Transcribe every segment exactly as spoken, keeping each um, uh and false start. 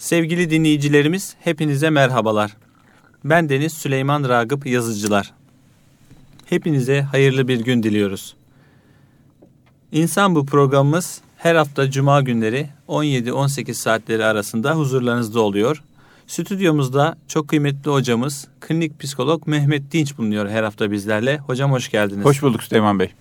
Sevgili dinleyicilerimiz, hepinize merhabalar. Ben Deniz Süleyman Ragıp Yazıcılar. Hepinize hayırlı bir gün diliyoruz. İnsan Bu programımız her hafta Cuma günleri on yedi on sekiz saatleri arasında huzurlarınızda oluyor. Stüdyomuzda çok kıymetli hocamız, klinik psikolog Mehmet Dinç bulunuyor her hafta bizlerle. Hocam hoş geldiniz. Hoş bulduk Süleyman Bey.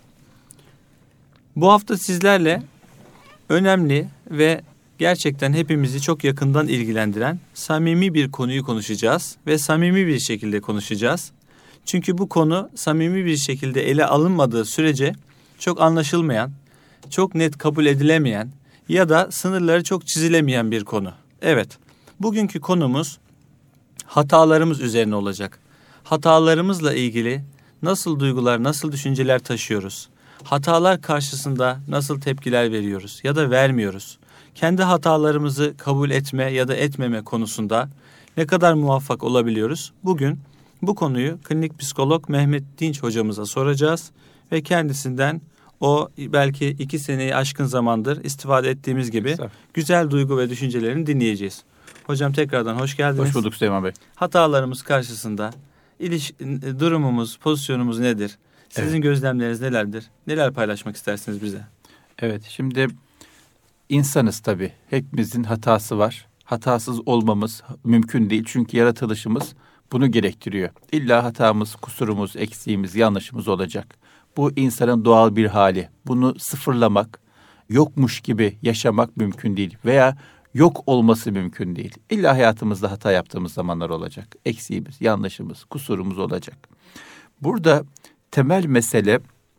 Bu hafta sizlerle önemli ve gerçekten hepimizi çok yakından ilgilendiren samimi bir konuyu konuşacağız ve samimi bir şekilde konuşacağız. Çünkü bu konu samimi bir şekilde ele alınmadığı sürece çok anlaşılmayan, çok net kabul edilemeyen ya da sınırları çok çizilemeyen bir konu. Evet, bugünkü konumuz hatalarımız üzerine olacak. Hatalarımızla ilgili nasıl duygular, nasıl düşünceler taşıyoruz? Hatalar karşısında nasıl tepkiler veriyoruz ya da vermiyoruz? Kendi hatalarımızı kabul etme ya da etmeme konusunda ne kadar muvaffak olabiliyoruz? Bugün bu konuyu klinik psikolog Mehmet Dinç hocamıza soracağız ve kendisinden o belki iki seneyi aşkın zamandır istifade ettiğimiz gibi güzel duygu ve düşüncelerini dinleyeceğiz. Hocam tekrardan hoş geldiniz. Hoş bulduk Süleyman Bey. Hatalarımız karşısında iliş, durumumuz, pozisyonumuz nedir? Sizin evet. gözlemleriniz nelerdir? Neler paylaşmak istersiniz bize? Evet, şimdi insanız tabii. Hepimizin hatası var. Hatasız olmamız mümkün değil. Çünkü yaratılışımız bunu gerektiriyor. İlla hatamız, kusurumuz, eksiğimiz, yanlışımız olacak. Bu insanın doğal bir hali. Bunu sıfırlamak, yokmuş gibi yaşamak mümkün değil. Veya yok olması mümkün değil. İlla hayatımızda hata yaptığımız zamanlar olacak. Eksiğimiz, yanlışımız, kusurumuz olacak. Burada temel mesele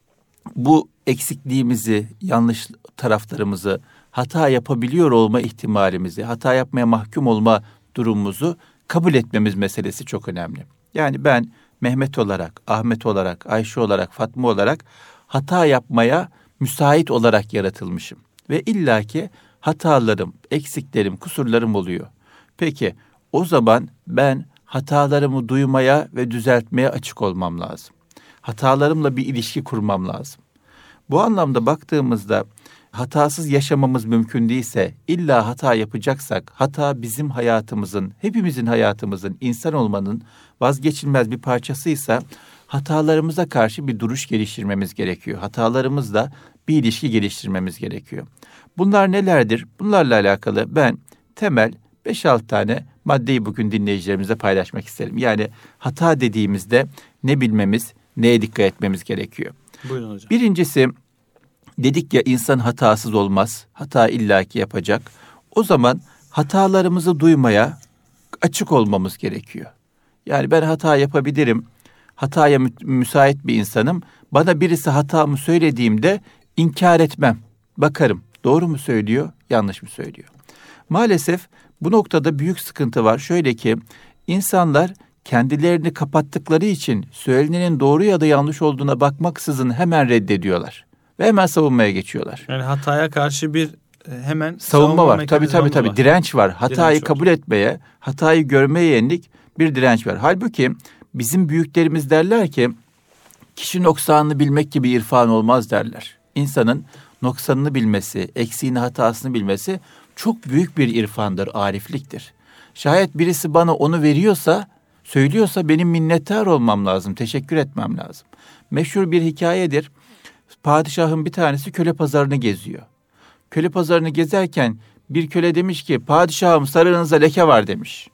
bu eksikliğimizi, yanlış taraflarımızı, hata yapabiliyor olma ihtimalimizi, hata yapmaya mahkum olma durumumuzu kabul etmemiz meselesi çok önemli. Yani ben Mehmet olarak, Ahmet olarak, Ayşe olarak, Fatma olarak hata yapmaya müsait olarak yaratılmışım. Ve illaki hatalarım, eksiklerim, kusurlarım oluyor. Peki o zaman ben hatalarımı duymaya ve düzeltmeye açık olmam lazım. Hatalarımla bir ilişki kurmam lazım. Bu anlamda baktığımızda hatasız yaşamamız mümkün değilse, illa hata yapacaksak, hata bizim hayatımızın, hepimizin hayatımızın, insan olmanın vazgeçilmez bir parçasıysa, hatalarımıza karşı bir duruş geliştirmemiz gerekiyor. Hatalarımızla bir ilişki geliştirmemiz gerekiyor. Bunlar nelerdir? Bunlarla alakalı ben temel beş altı tane maddeyi bugün dinleyicilerimize paylaşmak isterim. Yani hata dediğimizde ne bilmemiz, neye dikkat etmemiz gerekiyor? Buyurun hocam. Birincisi, dedik ya insan hatasız olmaz. Hata illaki yapacak. O zaman hatalarımızı duymaya açık olmamız gerekiyor. Yani ben hata yapabilirim. Hataya mü- müsait bir insanım. Bana birisi hatamı söylediğimde inkar etmem. Bakarım doğru mu söylüyor, yanlış mı söylüyor? Maalesef bu noktada büyük sıkıntı var. Şöyle ki insanlar kendilerini kapattıkları için söylenenin doğru ya da yanlış olduğuna bakmaksızın hemen reddediyorlar. Ve hemen savunmaya geçiyorlar. Yani hataya karşı bir hemen savunma, savunma var. Tabii tabii tabii. Var. Direnç var. Hatayı direnç kabul var. etmeye, hatayı görmeye yönelik bir direnç var. Halbuki bizim büyüklerimiz derler ki kişi noksanını bilmek gibi irfan olmaz derler. İnsanın noksanını bilmesi, eksiğini, hatasını bilmesi çok büyük bir irfandır, arifliktir. Şayet birisi bana onu veriyorsa, söylüyorsa benim minnettar olmam lazım, teşekkür etmem lazım. Meşhur bir hikayedir. Padişahın bir tanesi köle pazarını geziyor. Köle pazarını gezerken bir köle demiş ki, padişahım sarığınızda leke var demiş.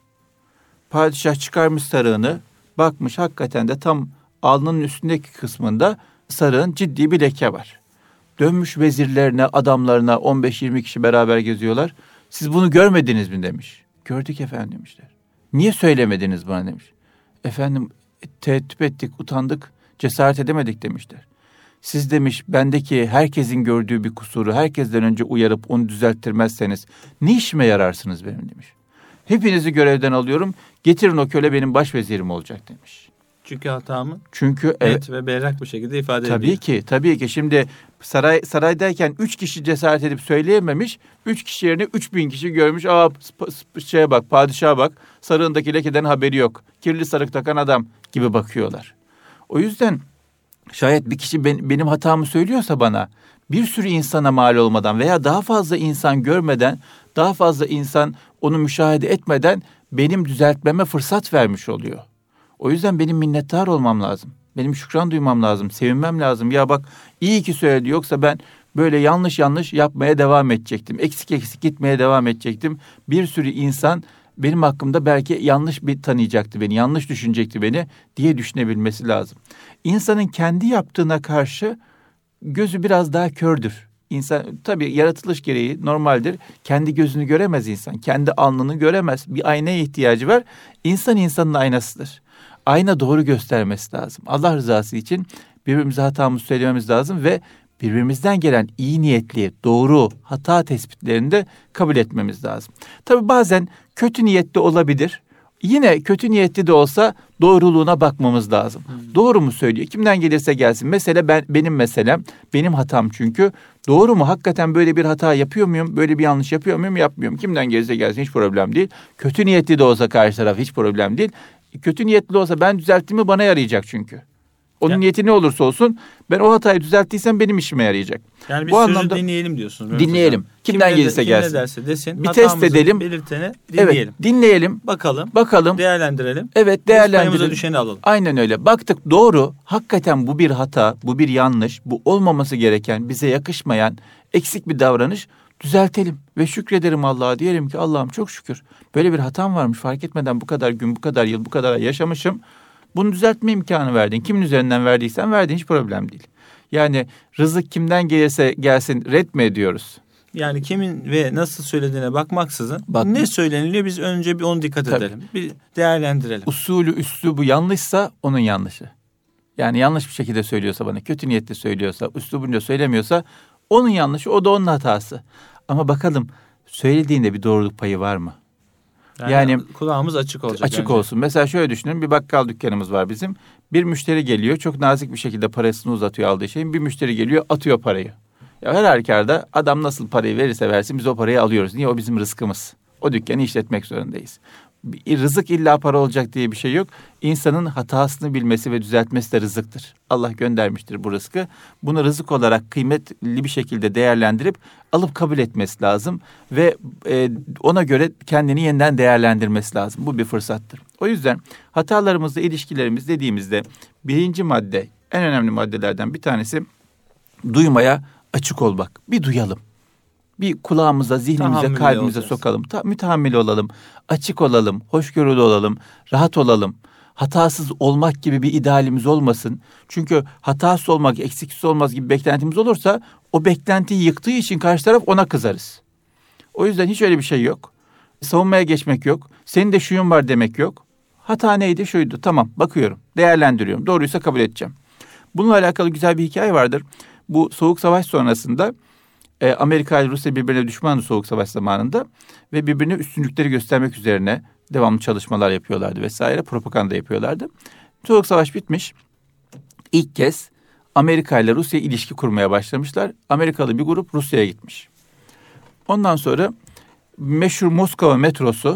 Padişah çıkarmış sarığını, bakmış hakikaten de tam alnının üstündeki kısmında sarığın ciddi bir leke var. Dönmüş vezirlerine, adamlarına, on beş yirmi kişi beraber geziyorlar. Siz bunu görmediniz mi demiş. Gördük efendim demişler. Niye söylemediniz bana demiş. Efendim teeddüp ettik, utandık, cesaret edemedik demişler. Siz demiş bendeki herkesin gördüğü bir kusuru herkesten önce uyarıp onu düzelttirmezseniz ne işime yararsınız benim demiş. Hepinizi görevden alıyorum, getirin o köle benim başvezirim olacak demiş. Çünkü hatamı Çünkü net evet, ve berrak bir şekilde ifade tabii ediyor. Tabii ki, tabii ki. Şimdi saray saraydayken üç kişi cesaret edip söyleyememiş, üç kişi yerine üç bin kişi görmüş. Aa şeye bak, padişaha bak, sarığındaki lekeden haberi yok. Kirli sarık takan adam gibi bakıyorlar. O yüzden şayet bir kişi ben, benim hatamı söylüyorsa bana, bir sürü insana mal olmadan veya daha fazla insan görmeden Daha fazla insan onu müşahede etmeden benim düzeltmeme fırsat vermiş oluyor. O yüzden benim minnettar olmam lazım. Benim şükran duymam lazım, sevinmem lazım. Ya bak iyi ki söyledi, yoksa ben böyle yanlış yanlış yapmaya devam edecektim. Eksik eksik gitmeye devam edecektim. Bir sürü insan benim hakkımda belki yanlış bir tanıyacaktı beni, yanlış düşünecekti beni diye düşünebilmesi lazım. İnsanın kendi yaptığına karşı gözü biraz daha kördür. İnsan tabii yaratılış gereği normaldir. Kendi gözünü göremez insan. Kendi alnını göremez. Bir aynaya ihtiyacı var. İnsan insanın aynasıdır. Ayna doğru göstermesi lazım. Allah rızası için birbirimize hatamızı söylememiz lazım ve birbirimizden gelen iyi niyetli, doğru hata tespitlerini de kabul etmemiz lazım. Tabii bazen kötü niyetli olabilir. Yine kötü niyetli de olsa doğruluğuna bakmamız lazım. Hmm. Doğru mu söylüyor? Kimden gelirse gelsin. Mesele ben, benim meselem, benim hatam çünkü. Doğru mu? Hakikaten böyle bir hata yapıyor muyum? Böyle bir yanlış yapıyor muyum? Yapmıyorum. Kimden gelirse gelsin hiç problem değil. Kötü niyetli de olsa karşı taraf hiç problem değil. Kötü niyetli olsa ben düzelttiğimi bana yarayacak çünkü. Onun yani, niyeti ne olursa olsun ben o hatayı düzelttiysem benim işime yarayacak. Yani biz Bu sözü anlamda, dinleyelim diyorsunuz. Dinleyelim. Hocam. Kimden kim gelirse de, gelsin. Kim ne derse desin. Bir test edelim. Belirteni dinleyelim. Evet, dinleyelim. Bakalım. Bakalım. Değerlendirelim. Evet, değerlendirelim. Payımıza düşeni alalım. Aynen öyle. Baktık doğru. Hakikaten bu bir hata, bu bir yanlış, bu olmaması gereken, bize yakışmayan eksik bir davranış. Düzeltelim ve şükrederim Allah'a, diyelim ki Allah'ım çok şükür. Böyle bir hatam varmış, fark etmeden bu kadar gün, bu kadar yıl, bu kadar ay yaşamışım. Bunu düzeltme imkanı verdin. Kimin üzerinden verdiysen verdin, hiç problem değil. Yani rızık kimden gelirse gelsin red mi ediyoruz? Yani kimin ve nasıl söylediğine bakmaksızın Bak, ne söyleniliyor biz önce bir onu dikkat tabii. edelim. Bir değerlendirelim. Usulü, üslubu yanlışsa onun yanlışı. Yani yanlış bir şekilde söylüyorsa bana, kötü niyetle söylüyorsa, üslubunca söylemiyorsa onun yanlışı, o da onun hatası. Ama bakalım söylediğinde bir doğruluk payı var mı? Yani, yani kulağımız açık olacak. Açık bence. Olsun. Mesela şöyle düşünün, bir bakkal dükkanımız var bizim. Bir müşteri geliyor, çok nazik bir şekilde parasını uzatıyor aldığı şeyin. Bir müşteri geliyor, atıyor parayı. Ya her halükarda adam nasıl parayı verirse versin biz o parayı alıyoruz. Niye? O bizim rızkımız. O dükkanı işletmek zorundayız. Rızık illa para olacak diye bir şey yok. İnsanın hatasını bilmesi ve düzeltmesi de rızıktır. Allah göndermiştir bu rızkı. Bunu rızık olarak kıymetli bir şekilde değerlendirip alıp kabul etmesi lazım. Ve e, ona göre kendini yeniden değerlendirmesi lazım. Bu bir fırsattır. O yüzden hatalarımızla ilişkilerimiz dediğimizde birinci madde, en önemli maddelerden bir tanesi duymaya açık olmak. Bir duyalım. Bir kulağımıza, zihnimize, tahammülü kalbimize olacağız. Sokalım. Ta, mütehammil olalım, açık olalım, hoşgörülü olalım, rahat olalım. Hatasız olmak gibi bir idealimiz olmasın. Çünkü hatasız olmak, eksiksiz olmaz gibi beklentimiz olursa o beklentiyi yıktığı için karşı taraf ona kızarız. O yüzden hiç öyle bir şey yok. Savunmaya geçmek yok. Senin de şuyun var demek yok. Hata neydi? Şuydu. Tamam, bakıyorum, değerlendiriyorum. Doğruysa kabul edeceğim. Bununla alakalı güzel bir hikaye vardır. Bu Soğuk Savaş sonrasında Amerika ile Rusya birbirine düşmandı Soğuk Savaş zamanında ve birbirine üstünlükleri göstermek üzerine devamlı çalışmalar yapıyorlardı vesaire, propaganda yapıyorlardı. Soğuk Savaş bitmiş. İlk kez Amerika ile Rusya ilişki kurmaya başlamışlar. Amerikalı bir grup Rusya'ya gitmiş. Ondan sonra meşhur Moskova metrosu,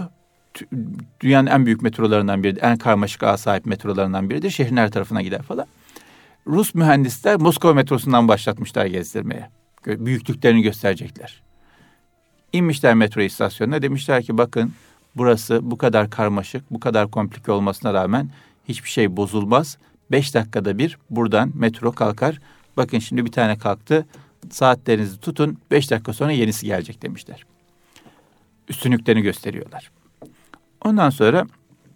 dünyanın en büyük metrolarından biridir. En karmaşık ağa sahip metrolarından biridir. Şehrin her tarafına gider falan. Rus mühendisler Moskova metrosundan başlatmışlar gezdirmeye. Büyüklüklerini gösterecekler. İnmişler metro istasyonuna, demişler ki bakın burası bu kadar karmaşık, bu kadar komplike olmasına rağmen hiçbir şey bozulmaz. Beş dakikada bir buradan metro kalkar. Bakın şimdi bir tane kalktı. Saatlerinizi tutun. Beş dakika sonra yenisi gelecek demişler. Üstünlüklerini gösteriyorlar. Ondan sonra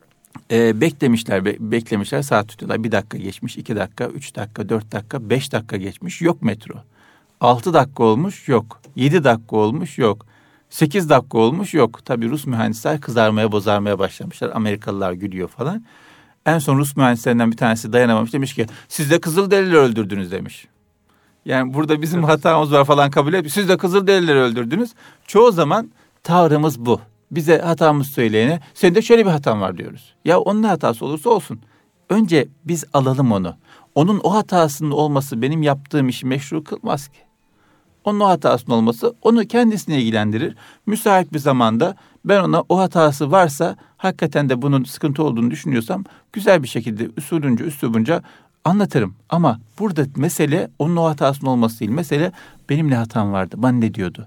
e, beklemişler, be, beklemişler, saat tutuyorlar. Bir dakika geçmiş, iki dakika, üç dakika, dört dakika, beş dakika geçmiş. Yok metro. Altı dakika olmuş, yok. Yedi dakika olmuş, yok. Sekiz dakika olmuş, yok. Tabii Rus mühendisler kızarmaya, bozarmaya başlamışlar. Amerikalılar gülüyor falan. En son Rus mühendislerinden bir tanesi dayanamamış. Demiş ki siz de Kızılderilileri öldürdünüz demiş. Yani burada bizim evet. hatamız var falan kabul etmiyor. Siz de Kızılderilileri öldürdünüz. Çoğu zaman tavrımız bu. Bize hatamız söyleyene senin de şöyle bir hatan var diyoruz. Ya onun hatası olursa olsun. Önce biz alalım onu. Onun o hatasının olması benim yaptığım işi meşru kılmaz ki. Onun o hatasının olması onu kendisine ilgilendirir. Müsait bir zamanda ben ona o hatası varsa hakikaten de bunun sıkıntı olduğunu düşünüyorsam güzel bir şekilde usulünce, üslubunca anlatırım. Ama burada mesele onun o hatasının olması değil. Mesele benim ne hatam vardı, bana ne diyordu?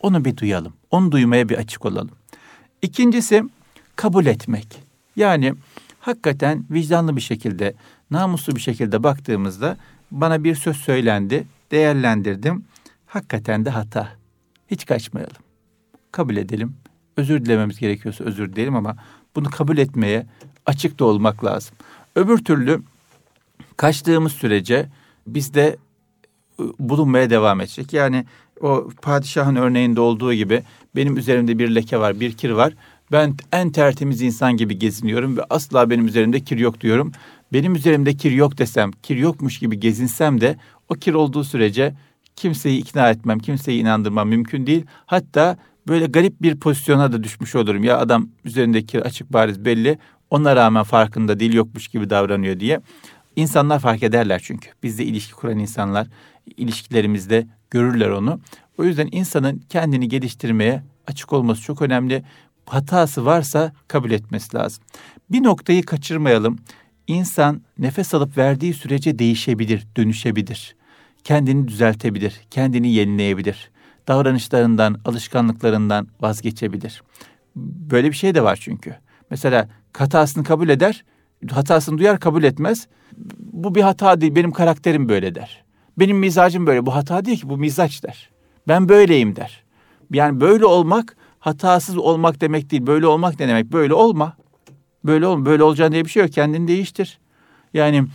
Onu bir duyalım. Onu duymaya bir açık olalım. İkincisi kabul etmek. Yani hakikaten vicdanlı bir şekilde, namuslu bir şekilde baktığımızda bana bir söz söylendi, değerlendirdim. Hakikaten de hata. Hiç kaçmayalım. Kabul edelim. Özür dilememiz gerekiyorsa özür dileyelim ama bunu kabul etmeye açık da olmak lazım. Öbür türlü kaçtığımız sürece bizde bulunmaya devam edecek. Yani o padişahın örneğinde olduğu gibi benim üzerimde bir leke var, bir kir var. Ben en tertemiz insan gibi geziniyorum ve asla benim üzerimde kir yok diyorum. Benim üzerimde kir yok desem, kir yokmuş gibi gezinsem de o kir olduğu sürece kimseyi ikna etmem, kimseyi inandırmam mümkün değil. Hatta böyle garip bir pozisyona da düşmüş olurum. Ya adam üzerindeki kir açık bariz belli, ona rağmen farkında değil, yokmuş gibi davranıyor diye. İnsanlar fark ederler çünkü. Bizle ilişki kuran insanlar ilişkilerimizde görürler onu. O yüzden insanın kendini geliştirmeye açık olması çok önemli. Hatası varsa kabul etmesi lazım. Bir noktayı kaçırmayalım. İnsan nefes alıp verdiği sürece değişebilir, dönüşebilir. Kendini düzeltebilir, kendini yenileyebilir. Davranışlarından, alışkanlıklarından vazgeçebilir. Böyle bir şey de var çünkü. Mesela hatasını kabul eder, hatasını duyar kabul etmez. Bu bir hata değil, benim karakterim böyle der. Benim mizacım böyle, bu hata değil ki, bu mizaç der. Ben böyleyim der. Yani böyle olmak, hatasız olmak demek değil. Böyle olmak ne demek? Böyle olma. Böyle olma. Böyle olacağın diye bir şey yok. Kendini değiştir. Yani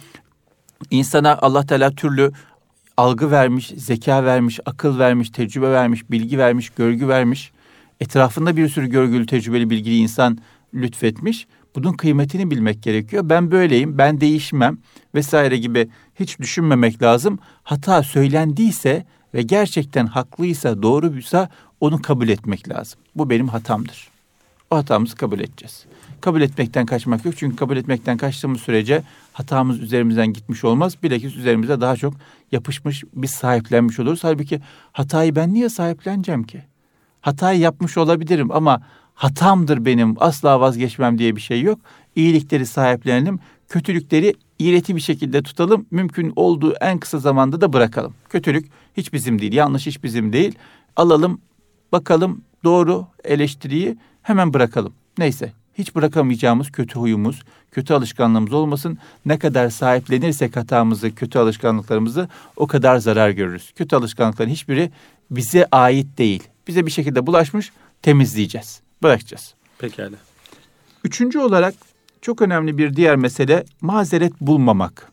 insana Allah Teala türlü algı vermiş, zeka vermiş, akıl vermiş, tecrübe vermiş, bilgi vermiş, görgü vermiş. Etrafında bir sürü görgülü, tecrübeli, bilgili insan lütfetmiş. Bunun kıymetini bilmek gerekiyor. Ben böyleyim, ben değişmem vesaire gibi hiç düşünmemek lazım. Hata söylendiyse ve gerçekten haklıysa, doğruysa onu kabul etmek lazım. Bu benim hatamdır. O hatamızı kabul edeceğiz. Kabul etmekten kaçmak yok. Çünkü kabul etmekten kaçtığımız sürece hatamız üzerimizden gitmiş olmaz. Bilakis üzerimize daha çok yapışmış, biz sahiplenmiş oluruz. Halbuki hatayı ben niye sahipleneceğim ki? Hatayı yapmış olabilirim ama hatamdır benim, asla vazgeçmem diye bir şey yok. İyilikleri sahiplenelim, kötülükleri iğreti bir şekilde tutalım. Mümkün olduğu en kısa zamanda da bırakalım. Kötülük hiç bizim değil, yanlış hiç bizim değil. Alalım, bakalım doğru eleştiriyi hemen bırakalım. Neyse, hiç bırakamayacağımız kötü huyumuz, kötü alışkanlığımız olmasın. Ne kadar sahiplenirsek hatamızı, kötü alışkanlıklarımızı o kadar zarar görürüz. Kötü alışkanlıkların hiçbiri bize ait değil. Bize bir şekilde bulaşmış, temizleyeceğiz, bırakacağız. Pekala. Üçüncü olarak çok önemli bir diğer mesele mazeret bulmamak.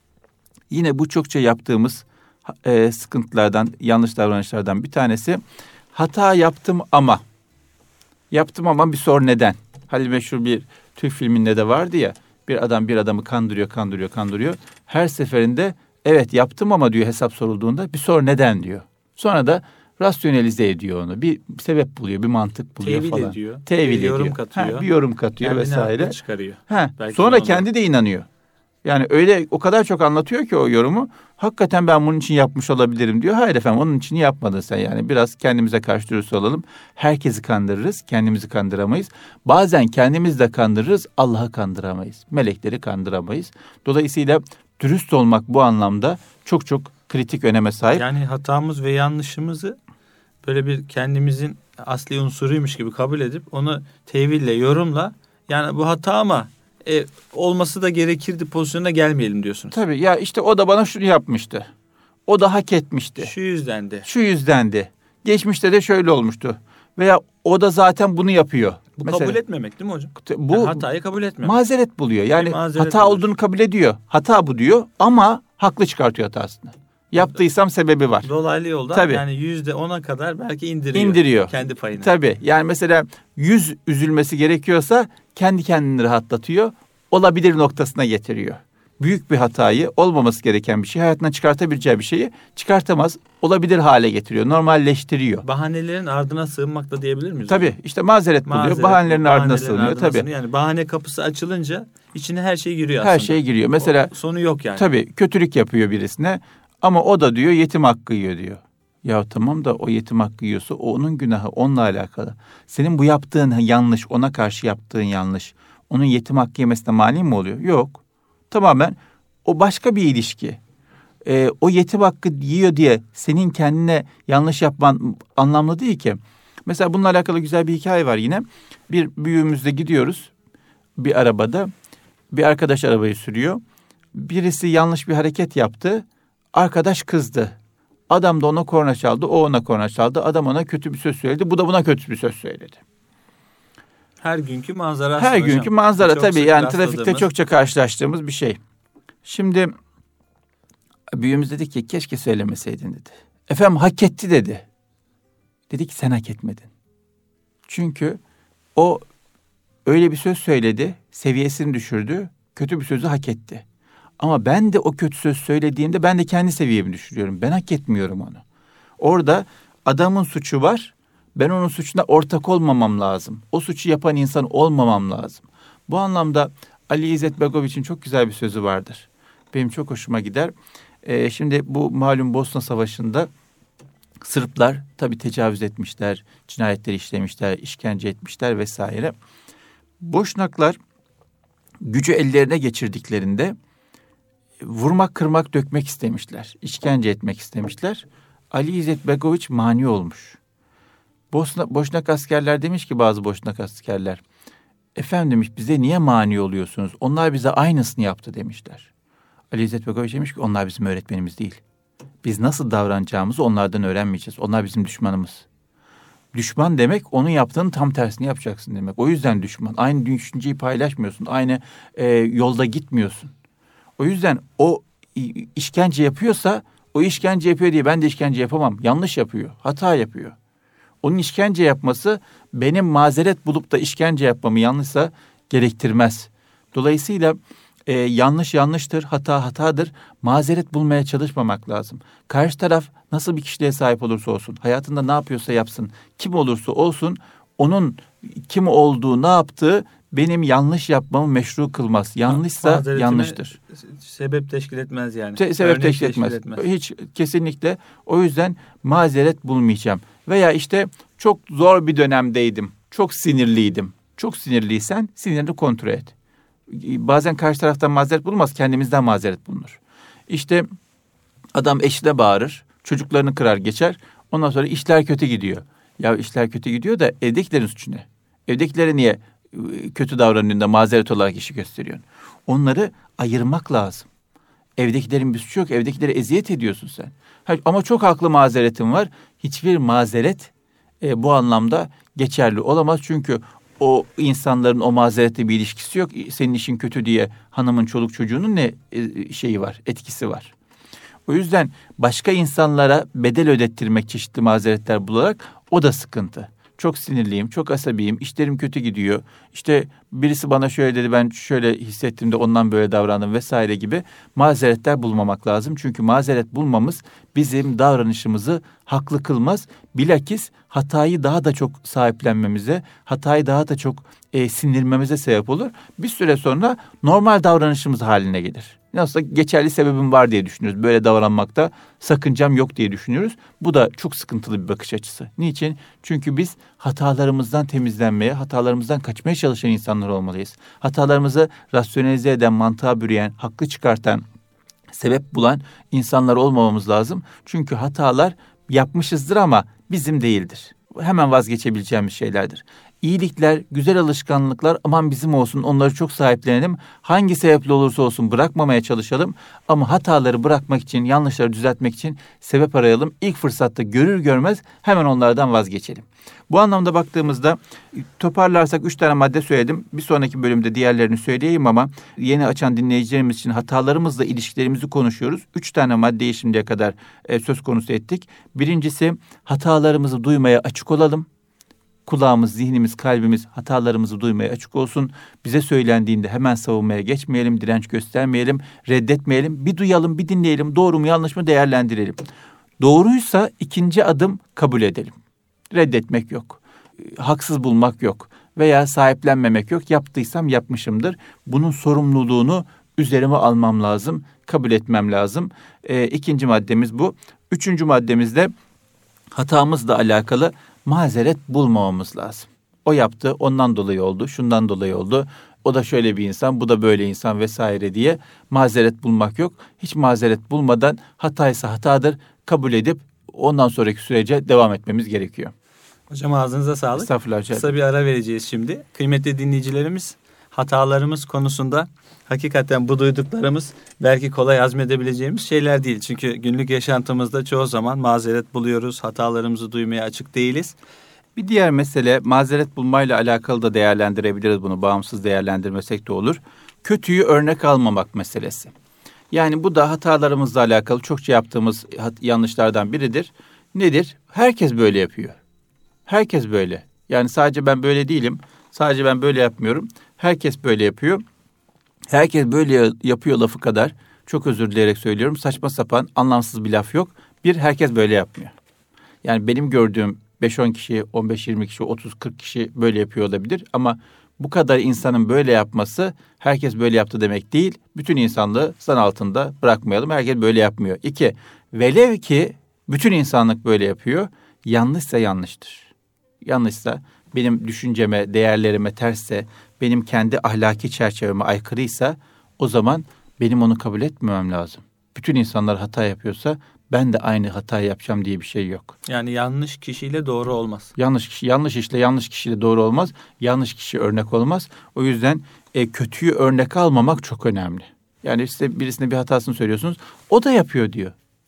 Yine bu çokça yaptığımız e, sıkıntılardan, yanlış davranışlardan bir tanesi. Hata yaptım ama, yaptım ama bir sor neden? Hani meşhur bir Türk filminde de vardı ya, bir adam bir adamı kandırıyor, kandırıyor, kandırıyor. Her seferinde evet yaptım ama diyor hesap sorulduğunda bir sor neden diyor. Sonra da rasyonelize ediyor onu. Bir sebep buluyor, bir mantık buluyor Tevil falan. ediyor. Tevil bir ediyor. yorum katıyor. Ha, bir yorum katıyor kendini vesaire. çıkarıyor. Ha, Belki sonra onu kendi de inanıyor. Yani öyle o kadar çok anlatıyor ki o yorumu. Hakikaten ben bunun için yapmış olabilirim diyor. Hayır efendim, onun için yapmadın sen yani. Biraz kendimize karşı dürüst olalım. Herkesi kandırırız, kendimizi kandıramayız. Bazen kendimizi de kandırırız, Allah'ı kandıramayız. Melekleri kandıramayız. Dolayısıyla dürüst olmak bu anlamda çok çok kritik öneme sahip. Yani hatamız ve yanlışımızı böyle bir kendimizin asli unsuruymuş gibi kabul edip onu teville, yorumla, yani bu hata ama e, olması da gerekirdi pozisyonuna gelmeyelim diyorsunuz. Tabii ya, işte o da bana şunu yapmıştı. O da hak etmişti. Şu yüzdendi. Şu yüzdendi. Geçmişte de şöyle olmuştu. Veya o da zaten bunu yapıyor. Bu Mesela, kabul etmemek değil mi hocam? Bu yani hatayı kabul etmemek. Mazeret buluyor. Yani mazeret hata bulur. olduğunu kabul ediyor. Hata bu diyor ama haklı çıkartıyor hatasını. Yaptıysam sebebi var. Dolaylı yoldan Tabii. yani yüzde ona kadar belki indiriyor. İndiriyor. Kendi payını. Tabii. Yani mesela yüz üzülmesi gerekiyorsa kendi kendini rahatlatıyor. Olabilir noktasına getiriyor. Büyük bir hatayı, olmaması gereken bir şey, hayatından çıkartabileceği bir şeyi çıkartamaz. Olabilir hale getiriyor. Normalleştiriyor. Bahanelerin ardına sığınmak da diyebilir miyiz? Tabii. işte mazeret buluyor. Mazeret, Bahanelerin ardına bahanelerin sığınıyor. ardına Tabii. sığınıyor. Yani bahane kapısı açılınca içine her şey giriyor aslında. Her şey giriyor. Mesela o, sonu yok yani. Tabii kötülük yapıyor birisine ama o da diyor yetim hakkı yiyor diyor. Ya tamam da o yetim hakkı yiyorsa o onun günahı, onunla alakalı. Senin bu yaptığın yanlış, ona karşı yaptığın yanlış. Onun yetim hakkı yemesine mani mi oluyor? Yok. Tamamen o başka bir ilişki. e, o yetim hakkı yiyor diye senin kendine yanlış yapman anlamlı değil ki. Mesela bununla alakalı güzel bir hikaye var yine. Bir büyüğümüzle gidiyoruz bir arabada. Bir arkadaş arabayı sürüyor. Birisi yanlış bir hareket yaptı. Arkadaş kızdı. Adam da ona korna çaldı, o ona korna çaldı. Adam ona kötü bir söz söyledi, bu da buna kötü bir söz söyledi. Her günkü manzara. Her günkü hocam. manzara çok tabii yani rastladığımız. Trafikte çokça karşılaştığımız bir şey. Şimdi büyüğümüz dedi ki keşke söylemeseydin dedi. Efendim hak etti dedi. Dedi ki sen hak etmedin. Çünkü o öyle bir söz söyledi, seviyesini düşürdü, kötü bir sözü hak etti. Ama ben de o kötü söz söylediğimde ben de kendi seviyemi düşürüyorum. Ben hak etmiyorum onu. Orada adamın suçu var. Ben onun suçuna ortak olmamam lazım. O suçu yapan insan olmamam lazım. Bu anlamda Ali İzzet Begoviç'in çok güzel bir sözü vardır. Benim çok hoşuma gider. Ee, şimdi bu malum Bosna Savaşı'nda Sırplar tabii tecavüz etmişler, cinayetleri işlemişler, işkence etmişler vesaire. Boşnaklar gücü ellerine geçirdiklerinde vurmak, kırmak, dökmek istemişler. İşkence etmek istemişler. Ali İzzet Begoviç mani olmuş. Bosna, Boşnak askerler demiş ki bazı Boşnak askerler, efendim demiş bize niye mani oluyorsunuz? Onlar bize aynısını yaptı demişler. Ali İzzet Begoviç demiş ki onlar bizim öğretmenimiz değil. Biz nasıl davranacağımızı onlardan öğrenmeyeceğiz. Onlar bizim düşmanımız. Düşman demek onun yaptığının tam tersini yapacaksın demek. O yüzden düşman. Aynı düşünceyi paylaşmıyorsun. Aynı e, yolda gitmiyorsun. O yüzden o işkence yapıyorsa o işkence yapıyor diye ben de işkence yapamam. Yanlış yapıyor. Hata yapıyor. Onun işkence yapması benim mazeret bulup da işkence yapmamı yanlışsa gerektirmez. Dolayısıyla e, yanlış yanlıştır, hata hatadır. Mazeret bulmaya çalışmamak lazım. Karşı taraf nasıl bir kişiliğe sahip olursa olsun, hayatında ne yapıyorsa yapsın, kim olursa olsun, onun kim olduğu, ne yaptığı benim yanlış yapmamı meşru kılmaz. Yanlışsa yanlıştır. Sebep teşkil etmez yani. Se- sebep teşkil etmez. teşkil etmez. Hiç kesinlikle. O yüzden mazeret bulmayacağım. Veya işte çok zor bir dönemdeydim. Çok sinirliydim. Çok sinirliysen sinirini kontrol et. Bazen karşı taraftan mazeret bulunmaz, kendimizden mazeret bulunur. İşte adam eşine bağırır, çocuklarını kırar geçer. Ondan sonra işler kötü gidiyor. Ya işler kötü gidiyor da evdekilerin suçu ne? Evdekilere niye kötü davranıyorsun, mazeret olarak işi gösteriyorsun? Onları ayırmak lazım. Evdekilerin bir suçu yok, evdekilere eziyet ediyorsun sen. Hayır, ama çok haklı mazeretin var. Hiçbir mazeret e, bu anlamda geçerli olamaz. Çünkü o insanların o mazeretle bir ilişkisi yok. Senin işin kötü diye hanımın, çoluk çocuğunun ne e, şeyi var, etkisi var. O yüzden başka insanlara bedel ödettirmek çeşitli mazeretler bularak o da sıkıntı. Çok sinirliyim, çok asabiyim, işlerim kötü gidiyor. İşte birisi bana şöyle dedi, ben şöyle hissettim de ondan böyle davrandım vesaire gibi mazeretler bulmamak lazım. Çünkü mazeret bulmamız bizim davranışımızı haklı kılmaz. Bilakis hatayı daha da çok sahiplenmemize, hatayı daha da çok e, sindirmemize sebep olur. Bir süre sonra normal davranışımız haline gelir. Nasılsa geçerli sebebim var diye düşünüyoruz. Böyle davranmakta sakıncam yok diye düşünüyoruz. Bu da çok sıkıntılı bir bakış açısı. Niçin? Çünkü biz hatalarımızdan temizlenmeye, hatalarımızdan kaçmaya çalışan insanlar olmalıyız. Hatalarımızı rasyonelize eden, mantığa bürüyen, haklı çıkartan, sebep bulan insanlar olmamamız lazım. Çünkü hatalar yapmışızdır ama bizim değildir. Hemen vazgeçebileceğimiz şeylerdir. İyilikler, güzel alışkanlıklar aman bizim olsun, onları çok sahiplenelim. Hangi sebeple olursa olsun bırakmamaya çalışalım. Ama hataları bırakmak için, yanlışları düzeltmek için sebep arayalım. İlk fırsatta görür görmez hemen onlardan vazgeçelim. Bu anlamda baktığımızda toparlarsak üç tane madde söyledim. Bir sonraki bölümde diğerlerini söyleyeyim ama yeni açan dinleyicilerimiz için hatalarımızla ilişkilerimizi konuşuyoruz. Üç tane maddeyi şimdiye kadar e, söz konusu ettik. Birincisi hatalarımızı duymaya açık olalım. Kulağımız, zihnimiz, kalbimiz hatalarımızı duymaya açık olsun. Bize söylendiğinde hemen savunmaya geçmeyelim, direnç göstermeyelim, reddetmeyelim. Bir duyalım, bir dinleyelim, doğru mu yanlış mı değerlendirelim. Doğruysa ikinci adım kabul edelim. Reddetmek yok, haksız bulmak yok veya sahiplenmemek yok. Yaptıysam yapmışımdır. Bunun sorumluluğunu üzerime almam lazım, kabul etmem lazım. E, ikinci maddemiz bu. Üçüncü maddemiz de hatamızla alakalı mazeret bulmamamız lazım. O yaptı, ondan dolayı oldu, şundan dolayı oldu. o da şöyle bir insan, bu da böyle insan vesaire diye mazeret bulmak yok. Hiç mazeret bulmadan hataysa hatadır kabul edip ondan sonraki sürece devam etmemiz gerekiyor. Hocam ağzınıza sağlık. Estağfurullah hocam. Kısa bir ara vereceğiz şimdi. Kıymetli dinleyicilerimiz, hatalarımız konusunda hakikaten bu duyduklarımız belki kolay hazmedebileceğimiz şeyler değil. Çünkü günlük yaşantımızda çoğu zaman mazeret buluyoruz, hatalarımızı duymaya açık değiliz. Bir diğer mesele, mazeret bulmayla alakalı da değerlendirebiliriz bunu, bağımsız değerlendirmesek de olur. Kötüyü örnek almamak meselesi. Yani bu da hatalarımızla alakalı çokça yaptığımız yanlışlardan biridir. Nedir? Herkes böyle yapıyor. Herkes böyle. Yani sadece ben böyle değilim, sadece ben böyle yapmıyorum. Herkes böyle yapıyor. Herkes böyle yapıyor lafı kadar, çok özür dileyerek söylüyorum, saçma sapan, anlamsız bir laf yok. Bir, herkes böyle yapmıyor. Yani benim gördüğüm beş on kişi, on beş yirmi kişi, otuz kırk kişi böyle yapıyor olabilir. Ama bu kadar insanın böyle yapması herkes böyle yaptı demek değil. Bütün insanlığı zan altında bırakmayalım. Herkes böyle yapmıyor. İki, velev ki bütün insanlık böyle yapıyor. Yanlışsa yanlıştır. Yanlışsa, benim düşünceme, değerlerime tersse, benim kendi ahlaki çerçeveme aykırıysa o zaman benim onu kabul etmemem lazım. Bütün insanlar hata yapıyorsa ben de aynı hata yapacağım diye bir şey yok. Yani yanlış kişiyle doğru olmaz. Yanlış kişi, yanlış işle yanlış kişiyle doğru olmaz. Yanlış kişi örnek olmaz. O yüzden e, kötüyü örnek almamak çok önemli. Yani işte birisine bir hatasını söylüyorsunuz. O da yapıyor diyor.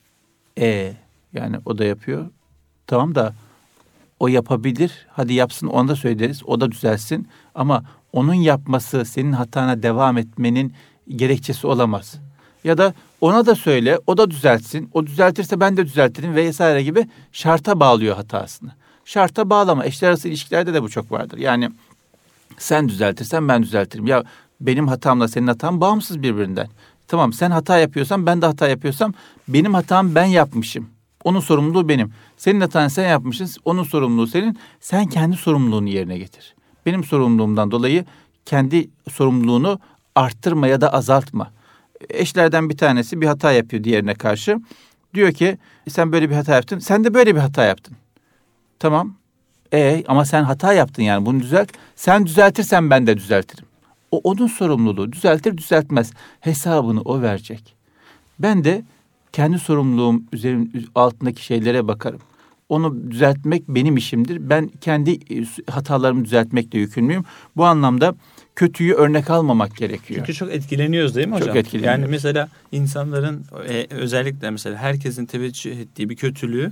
E yani o da yapıyor. Tamam da o yapabilir. Hadi yapsın, onu da söyleriz. O da düzelsin. Ama onun yapması senin hatana devam etmenin gerekçesi olamaz. Ya da ona da söyle, o da düzeltsin. O düzeltirse ben de düzeltirim vesaire gibi şarta bağlıyor hatasını. Şarta bağlama. Eşler arası ilişkilerde de bu çok vardır. Yani sen düzeltirsen ben düzeltirim. Ya benim hatamla senin hatan bağımsız birbirinden. Tamam, sen hata yapıyorsan, ben de hata yapıyorsam benim hatam ben yapmışım. Onun sorumluluğu benim. Senin hatan sen yapmışsın, onun sorumluluğu senin. Sen kendi sorumluluğunu yerine getir. Benim sorumluluğumdan dolayı kendi sorumluluğunu arttırma ya da azaltma. Eşlerden bir tanesi bir hata yapıyor diğerine karşı. Diyor ki sen böyle bir hata yaptın. Sen de böyle bir hata yaptın. Tamam. E ama sen hata yaptın, yani bunu düzelt. Sen düzeltirsen ben de düzeltirim. O onun sorumluluğu. Düzeltir düzeltmez. Hesabını o verecek. Ben de kendi sorumluluğum üzerim altındaki şeylere bakarım. Onu düzeltmek benim işimdir. Ben kendi hatalarımı düzeltmekle yükümlüyüm. Bu anlamda kötüyü örnek almamak gerekiyor. Çünkü çok etkileniyoruz değil mi hocam? Çok etkileniyoruz. Yani mesela insanların e, özellikle mesela herkesin teveccüh ettiği bir kötülüğü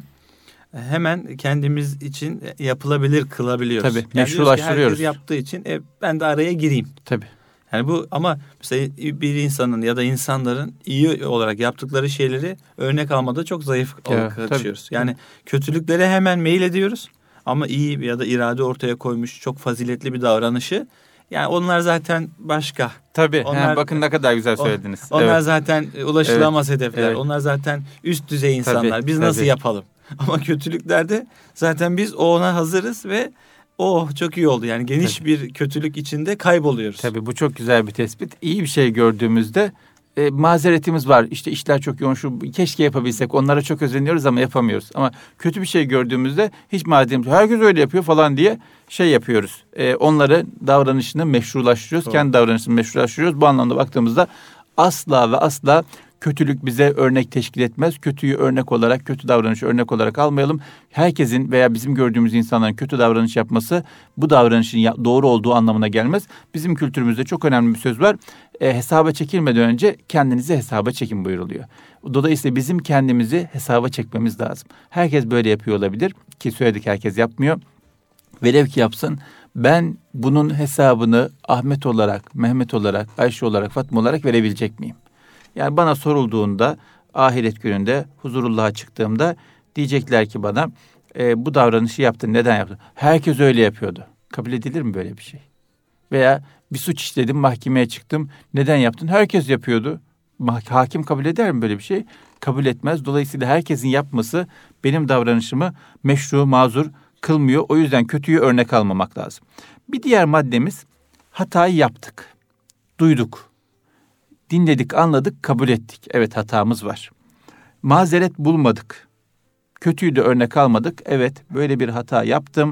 hemen kendimiz için yapılabilir kılabiliyoruz. Tabii, Yani meşrulaştırıyoruz. herkes yaptığı için e, ben de araya gireyim. Tabii. Yani bu, ama mesela bir insanın ya da insanların iyi olarak yaptıkları şeyleri örnek almada çok zayıf kaçıyoruz. Yani kötülüklere hemen meyil ediyoruz ama iyi ya da irade ortaya koymuş çok faziletli bir davranışı, yani onlar zaten başka. Tabii. Onlar, he, bakın ne kadar güzel söylediniz. Onlar evet. zaten ulaşılamaz evet. hedefler. Evet. Onlar zaten üst düzey insanlar. Tabii, Biz tabii. nasıl yapalım? Ama kötülüklerde zaten biz ona hazırız ve oh çok iyi oldu. Yani geniş Tabii. bir kötülük içinde kayboluyoruz. Tabii, bu çok güzel bir tespit. İyi bir şey gördüğümüzde e, mazeretimiz var. İşte işler çok yoğun, şu keşke yapabilsek. Onlara çok özeniyoruz ama yapamıyoruz. Ama kötü bir şey gördüğümüzde hiç mazeretimiz, herkes öyle yapıyor falan diye şey yapıyoruz. E, onları davranışını meşrulaştırıyoruz. Doğru. Kendi davranışını meşrulaştırıyoruz. Bu anlamda baktığımızda asla ve asla kötülük bize örnek teşkil etmez. Kötüyü örnek olarak, kötü davranışı örnek olarak almayalım. Herkesin veya bizim gördüğümüz insanların kötü davranış yapması bu davranışın doğru olduğu anlamına gelmez. Bizim kültürümüzde çok önemli bir söz var. E, hesaba çekilmeden önce kendinizi hesaba çekin buyuruluyor. Dolayısıyla bizim kendimizi hesaba çekmemiz lazım. Herkes böyle yapıyor olabilir ki söyledik, herkes yapmıyor. Velev ki yapsın. Ben bunun hesabını Ahmet olarak, Mehmet olarak, Ayşe olarak, Fatma olarak verebilecek miyim? Yani bana sorulduğunda, ahiret gününde huzurullah'a çıktığımda diyecekler ki bana e, bu davranışı yaptın, neden yaptın? Herkes öyle yapıyordu. Kabul edilir mi böyle bir şey? Veya bir suç işledim, mahkemeye çıktım, neden yaptın? Herkes yapıyordu. Hakim kabul eder mi böyle bir şey? Kabul etmez. Dolayısıyla herkesin yapması benim davranışımı meşru, mazur kılmıyor. O yüzden kötüyü örnek almamak lazım. Bir diğer maddemiz, hatayı yaptık, duyduk. Dinledik, anladık, kabul ettik. Evet, hatamız var. Mazeret bulmadık. Kötüyü de örnek almadık. Evet, böyle bir hata yaptım.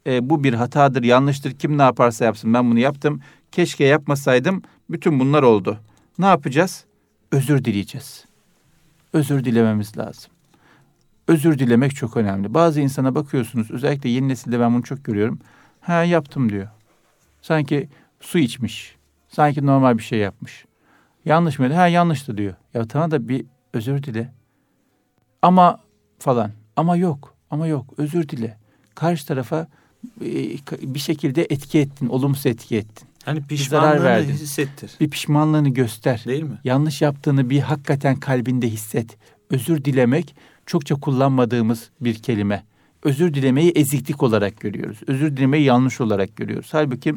e, bu bir hatadır, yanlıştır. Kim ne yaparsa yapsın, ben bunu yaptım. Keşke yapmasaydım. Bütün bunlar oldu. Ne yapacağız? Özür dileyeceğiz. Özür dilememiz lazım. Özür dilemek çok önemli. Bazı insana bakıyorsunuz, özellikle yeni nesilde ben bunu çok görüyorum. Ha, yaptım diyor. Sanki su içmiş. Sanki normal bir şey yapmış. Yanlış mıydı? Ha, yanlıştı diyor. Ya tamam da bir özür dile. Ama falan. Ama yok. Ama yok. Özür dile. Karşı tarafa bir şekilde etki ettin. Olumsuz etki ettin. Hani pişmanlığını hissettir. Bir pişmanlığını göster. Değil mi? Yanlış yaptığını bir hakikaten kalbinde hisset. Özür dilemek çokça kullanmadığımız bir kelime. Özür dilemeyi eziklik olarak görüyoruz. Özür dilemeyi yanlış olarak görüyoruz. Halbuki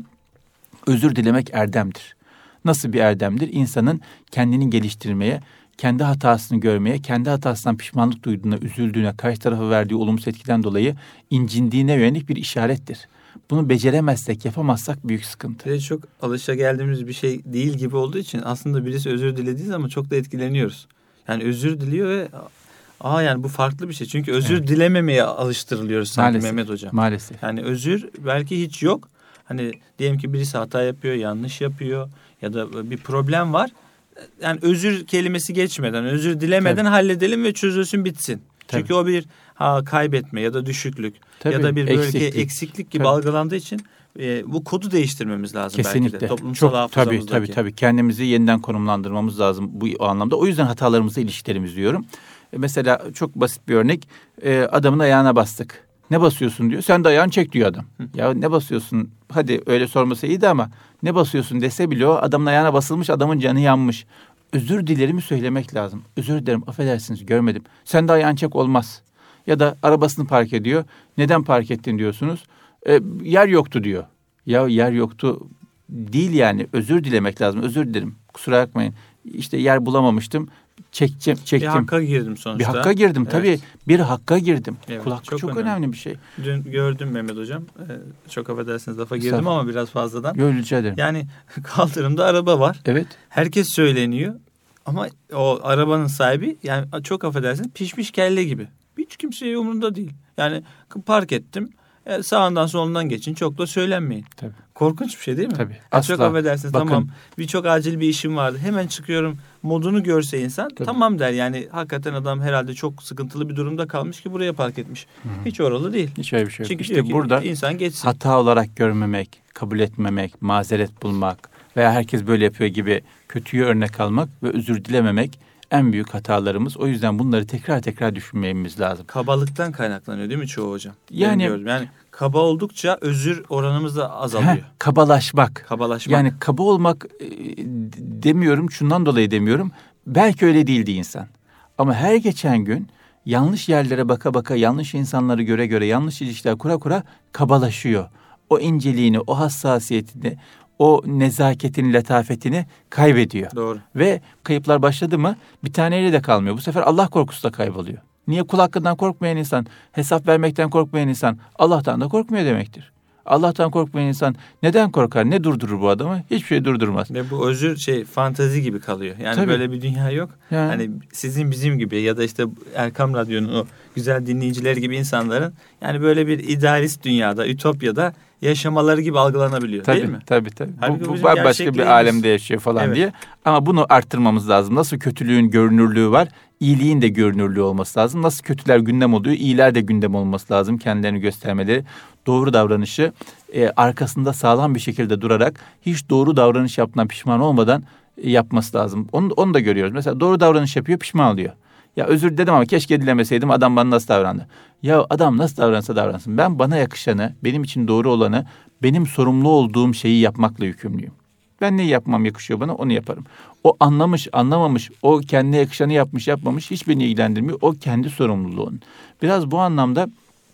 özür dilemek erdemdir. Nasıl bir erdemdir? İnsanın kendini geliştirmeye, kendi hatasını görmeye, kendi hatasından pişmanlık duyduğuna, üzüldüğüne, karşı tarafa verdiği olumsuz etkiden dolayı incindiğine yönelik bir işarettir. Bunu beceremezsek, yapamazsak büyük sıkıntı. Ve çok alışageldiğimiz bir şey değil gibi olduğu için aslında birisi özür dilediği zaman çok da etkileniyoruz. Yani özür diliyor ve aa yani bu farklı bir şey. Çünkü özür evet. dilememeye alıştırılıyoruz sanki maalesef, Mehmet Hocam. Maalesef. Yani özür belki hiç yok. Hani diyelim ki birisi hata yapıyor, yanlış yapıyor ya da bir problem var. Yani özür kelimesi geçmeden, özür dilemeden Tabii. halledelim ve çözülsün, bitsin. Tabii. Çünkü o bir ha, kaybetme ya da düşüklük Tabii. ya da bir eksiklik, böyle eksiklik gibi Tabii. algılandığı için e, bu kodu değiştirmemiz lazım. Kesinlikle. Belki de. Toplumsal Çok, hafızamızdaki. Tabii tabii tabii. Kendimizi yeniden konumlandırmamız lazım bu o anlamda. O yüzden hatalarımızla ilişkilerimiz diyorum. E, mesela çok basit bir örnek. E, adamın ayağına bastık. Ne basıyorsun diyor. Sen de ayağını çek diyor adam. Hı. Ya ne basıyorsun? Hadi öyle sorması iyiydi ama ne basıyorsun dese bile o adamın ayağına basılmış, adamın canı yanmış. Özür dilerimi söylemek lazım. Özür dilerim, affedersiniz, görmedim. Sen de ayağını çek, olmaz. Ya da arabasını park ediyor. Neden park ettin diyorsunuz. E, yer yoktu diyor. Ya yer yoktu değil yani. Özür dilemek lazım. Özür dilerim. Kusura bakmayın. İşte yer bulamamıştım. Çekeceğim, çektim. Bir hakka girdim sonuçta. Bir hakka girdim evet. Tabii. Bir hakka girdim. Evet, Kulak çok, çok önemli. önemli bir şey. Dün gördüm Mehmet Hocam. Ee, çok affedersiniz lafa girdim Saf. ama biraz fazladan. Yok, rica ederim. Yani kaldırımda araba var. Evet. Herkes söyleniyor. Ama o arabanın sahibi yani çok affedersiniz pişmiş kelle gibi. Hiç kimseye umurunda değil. Yani park ettim. E, sağından solundan geçin. Çok da söylenmeyin. Tabii. Korkunç bir şey değil mi? Tabii. Yani asla. Çok affedersiniz. Bakın. Tamam. Bir çok acil bir işim vardı. Hemen çıkıyorum. Modunu görse insan Tabii. tamam der. Yani hakikaten adam herhalde çok sıkıntılı bir durumda kalmış ki buraya park etmiş. Hı-hı. Hiç oralı değil. Hiç öyle bir şey yok. Çünkü işte burada insan geçsin. Hata olarak görmemek, kabul etmemek, mazeret bulmak veya herkes böyle yapıyor gibi kötüyü örnek almak ve özür dilememek en büyük hatalarımız. O yüzden bunları tekrar tekrar düşünmemiz lazım. Kabalıktan kaynaklanıyor değil mi çoğu hocam? Yani yani kaba oldukça özür oranımız da azalıyor. Heh, kabalaşmak. Kabalaşmak. Yani kaba olmak e, demiyorum, şundan dolayı demiyorum. Belki öyle değildi insan. Ama her geçen gün yanlış yerlere baka baka, yanlış insanları göre göre, yanlış ilişkiler kura kura kabalaşıyor. O inceliğini, o hassasiyetini, o nezaketini, letafetini kaybediyor. Doğru. Ve kayıplar başladı mı bir taneyle de kalmıyor. Bu sefer Allah korkusu da kayboluyor. Niye? Kul hakkından korkmayan insan, hesap vermekten korkmayan insan Allah'tan da korkmuyor demektir. Allah'tan korkmayan insan neden korkar? Ne durdurur bu adamı? Hiçbir şey durdurmaz. Ve bu özür şey fantazi gibi kalıyor. Yani Tabii. böyle bir dünya yok. Yani. Hani sizin bizim gibi ya da işte Erkam Radyo'nun o güzel dinleyicileri gibi insanların yani böyle bir idealist dünyada, ütopyada yaşamaları gibi algılanabiliyor tabii, değil mi? Tabii tabii. Bu, bu başka bir alemde yaşıyor falan evet. diye. Ama bunu arttırmamız lazım. Nasıl kötülüğün görünürlüğü var, iyiliğin de görünürlüğü olması lazım. Nasıl kötüler gündem oluyor, iyiler de gündem olması lazım. Kendilerini göstermeleri, doğru davranışı e, arkasında sağlam bir şekilde durarak hiç doğru davranış yaptığından pişman olmadan e, yapması lazım. Onu, onu da görüyoruz. Mesela doğru davranış yapıyor, pişman oluyor. Ya özür diledim ama keşke dilemeseydim, adam bana nasıl davrandı? Ya adam nasıl davransa davransın. Ben bana yakışanı, benim için doğru olanı, benim sorumlu olduğum şeyi yapmakla yükümlüyüm. Ben neyi yapmam yakışıyor bana, onu yaparım. O anlamış, anlamamış, o kendine yakışanı yapmış, yapmamış hiç beni ilgilendirmiyor. O kendi sorumluluğun. Biraz bu anlamda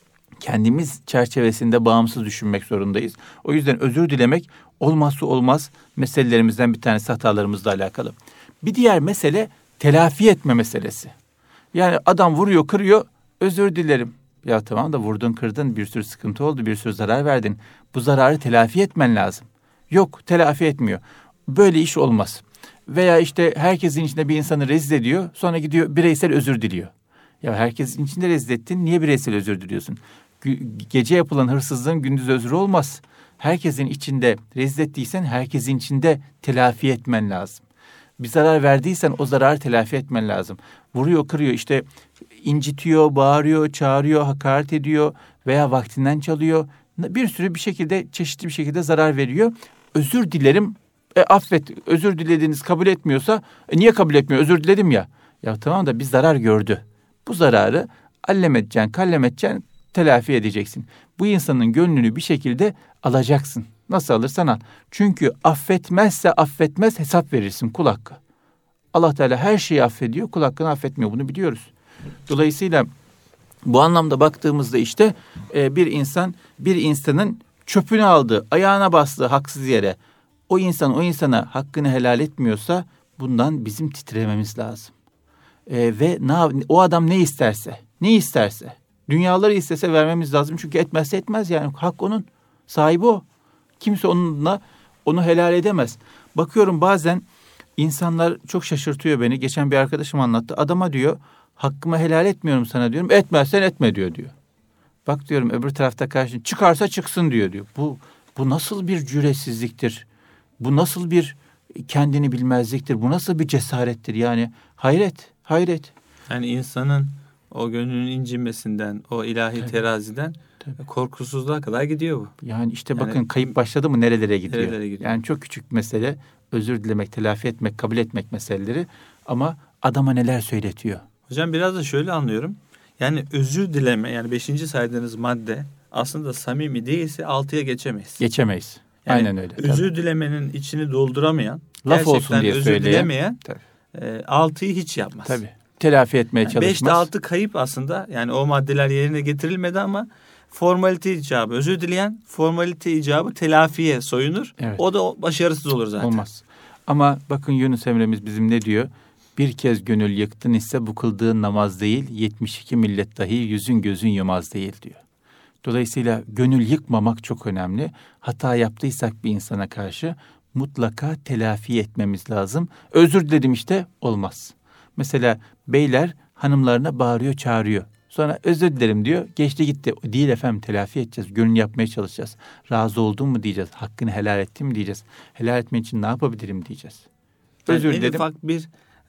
kendimiz çerçevesinde bağımsız düşünmek zorundayız. O yüzden özür dilemek olmazsa olmaz meselelerimizden bir tanesi, hatalarımızla alakalı. Bir diğer mesele telafi etme meselesi. Yani adam vuruyor, kırıyor, özür dilerim. Ya tamam da vurdun, kırdın, bir sürü sıkıntı oldu, bir sürü zarar verdin. Bu zararı telafi etmen lazım. Yok, telafi etmiyor. Böyle iş olmaz. Veya işte herkesin içinde bir insanı rezil ediyor, sonra gidiyor bireysel özür diliyor. Ya herkesin içinde rezil ettin, niye bireysel özür diliyorsun? Gece yapılan hırsızlığın gündüz özrü olmaz. Herkesin içinde rezil ettiysen herkesin içinde telafi etmen lazım. Bir zarar verdiysen o zararı telafi etmen lazım. Vuruyor, kırıyor, işte incitiyor, bağırıyor, çağırıyor, hakaret ediyor veya vaktinden çalıyor. Bir sürü bir şekilde, çeşitli bir şekilde zarar veriyor. Özür dilerim, e, affet, özür dilediğiniz kabul etmiyorsa, e, niye kabul etmiyor? Özür diledim ya. Ya tamam da bir zarar gördü. Bu zararı allem edeceksin, kallem edeceksin, telafi edeceksin. Bu insanın gönlünü bir şekilde alacaksın. Nasıl alırsan al. Çünkü affetmezse affetmez, hesap verirsin, kul hakkı. Allah Teala her şeyi affediyor, kul hakkını affetmiyor. Bunu biliyoruz. Dolayısıyla bu anlamda baktığımızda işte e, bir insan bir insanın çöpünü aldı, ayağına bastı haksız yere. O insan o insana hakkını helal etmiyorsa bundan bizim titrememiz lazım. E, ve ne, o adam ne isterse, ne isterse, dünyaları istese vermemiz lazım. Çünkü etmezse etmez yani. Hak onun, sahibi o. Kimse onunla onu helal edemez. Bakıyorum bazen insanlar çok şaşırtıyor beni. Geçen bir arkadaşım anlattı. Adama diyor, hakkımı helal etmiyorum sana diyorum. Etmezsen etme diyor diyor. Bak diyorum öbür tarafta karşı çıkarsa çıksın diyor diyor. Bu bu nasıl bir cürettsizliktir? Bu nasıl bir kendini bilmezliktir? Bu nasıl bir cesarettir? Yani hayret, hayret. Yani insanın o gönlünün incinmesinden, o ilahi Tabii. teraziden Tabii. korkusuzluğa kadar gidiyor bu. Yani işte bakın yani, kayıp başladı mı nerelere gidiyor? Nerelere gidiyor? Yani çok küçük mesele, özür dilemek, telafi etmek, kabul etmek meseleleri ama adama neler söyletiyor. Hocam biraz da şöyle anlıyorum. Yani özür dileme, yani beşinci saydığınız madde aslında samimi değilse altıya geçemeyiz. Geçemeyiz. Yani aynen öyle. Özür tabii. dilemenin içini dolduramayan, laf olsun diye özür söyleyen, dilemeyen e, altıyı hiç yapmaz. Tabii. Telafi etmeye yani çalışmaz. Beşte altı kayıp aslında. Yani o maddeler yerine getirilmedi ama formalite icabı özür dileyen, formalite icabı telafiye soyunur. Evet. O da başarısız olur zaten. Olmaz. Ama bakın Yunus Emre'miz bizim ne diyor? Bir kez gönül yıktın ise bu kıldığın namaz değil, yetmiş iki millet dahi yüzün gözün yumaz değil diyor. Dolayısıyla gönül yıkmamak çok önemli. Hata yaptıysak bir insana karşı mutlaka telafi etmemiz lazım. Özür diledim işte olmaz. Mesela beyler hanımlarına bağırıyor, çağırıyor. Sonra özür dilerim diyor. Geçti gitti. Değil efendim, telafi edeceğiz. Gönül yapmaya çalışacağız. Razı oldun mu diyeceğiz. Hakkını helal ettin mi diyeceğiz. Helal etmen için ne yapabilirim diyeceğiz. Özür yani dilerim. En ufak bir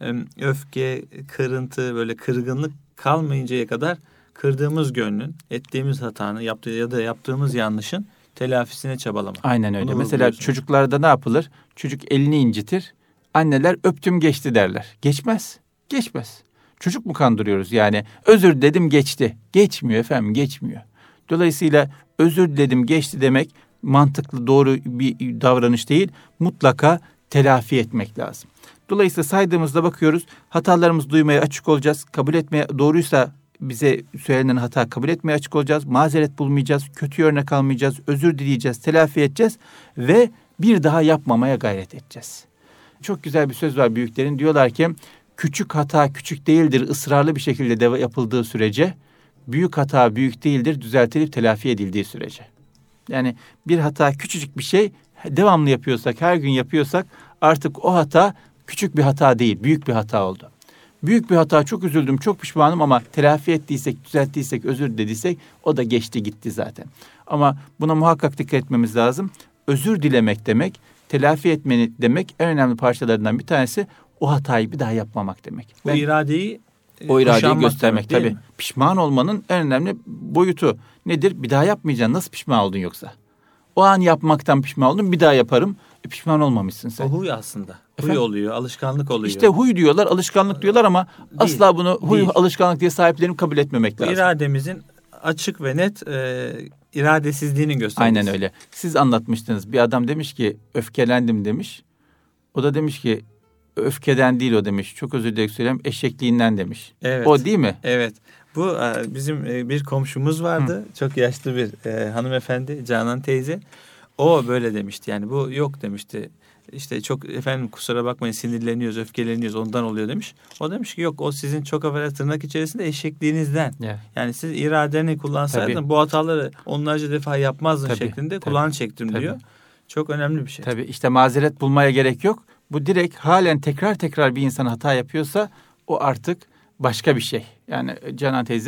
öfke, kırıntı, böyle kırgınlık kalmayıncaya kadar kırdığımız gönlün, ettiğimiz hatanın, yaptığı ya da yaptığımız yanlışın telafisine çabalamak. Aynen öyle. Mesela çocuklarda ne yapılır? Çocuk elini incitir. Anneler öptüm geçti derler. Geçmez. Geçmez. Çocuk mu kandırıyoruz yani? Özür dedim geçti. Geçmiyor efendim, geçmiyor. Dolayısıyla özür diledim geçti demek mantıklı, doğru bir davranış değil. Mutlaka telafi etmek lazım. Dolayısıyla saydığımızda bakıyoruz, hatalarımızı duymaya açık olacağız. Kabul etmeye, doğruysa bize söylenen hata kabul etmeye açık olacağız. Mazeret bulmayacağız, kötü örnek almayacağız, özür dileyeceğiz, telafi edeceğiz ve bir daha yapmamaya gayret edeceğiz. Çok güzel bir söz var büyüklerin, diyorlar ki küçük hata küçük değildir ısrarlı bir şekilde de yapıldığı sürece, büyük hata büyük değildir düzeltilip telafi edildiği sürece. Yani bir hata küçücük bir şey devamlı yapıyorsak, her gün yapıyorsak artık o hata küçük bir hata değil, büyük bir hata oldu. Büyük bir hata, çok üzüldüm, çok pişmanım ama telafi ettiysek, düzelttiysek, özür dediysek o da geçti gitti zaten. Ama buna muhakkak dikkat etmemiz lazım. Özür dilemek demek, telafi etmeni demek en önemli parçalarından bir tanesi o hatayı bir daha yapmamak demek. Bu ben, iradeyi o iradeyi göstermek tabii. Mi? Pişman olmanın en önemli boyutu nedir? Bir daha yapmayacaksın. Nasıl pişman oldun yoksa? O an yapmaktan pişman oldun, bir daha yaparım. E, pişman olmamışsın sen. O huy aslında. Efendim? Huy oluyor, alışkanlık oluyor. İşte huy diyorlar, alışkanlık diyorlar ama değil, asla bunu huy, değil. alışkanlık diye sahiplenip kabul etmemek Bu lazım. İrademizin açık ve net e, iradesizliğinin göstergesi. Aynen öyle. Siz anlatmıştınız. Bir adam demiş ki öfkelendim demiş. O da demiş ki öfkeden değil o demiş. Çok özür dilerim söyleyeyim, eşekliğinden demiş. Evet. O değil mi? Evet. Bu bizim bir komşumuz vardı. Hı. Çok yaşlı bir e, hanımefendi, Canan teyze. O böyle demişti. Yani bu yok demişti. İşte çok efendim kusura bakmayın sinirleniyoruz, öfkeleniyoruz ondan oluyor demiş. O demiş ki yok o sizin çok affedersiniz tırnak içerisinde eşekliğinizden. Yeah. Yani siz iradeni kullansaydın tabii. bu hataları onlarca defa yapmazdın tabii, şeklinde tabii, kulağını çektim tabii. diyor. Çok önemli bir şey. Tabii işte mazeret bulmaya gerek yok. Bu direkt halen tekrar tekrar bir insan hata yapıyorsa o artık başka bir şey. Yani Canan teyze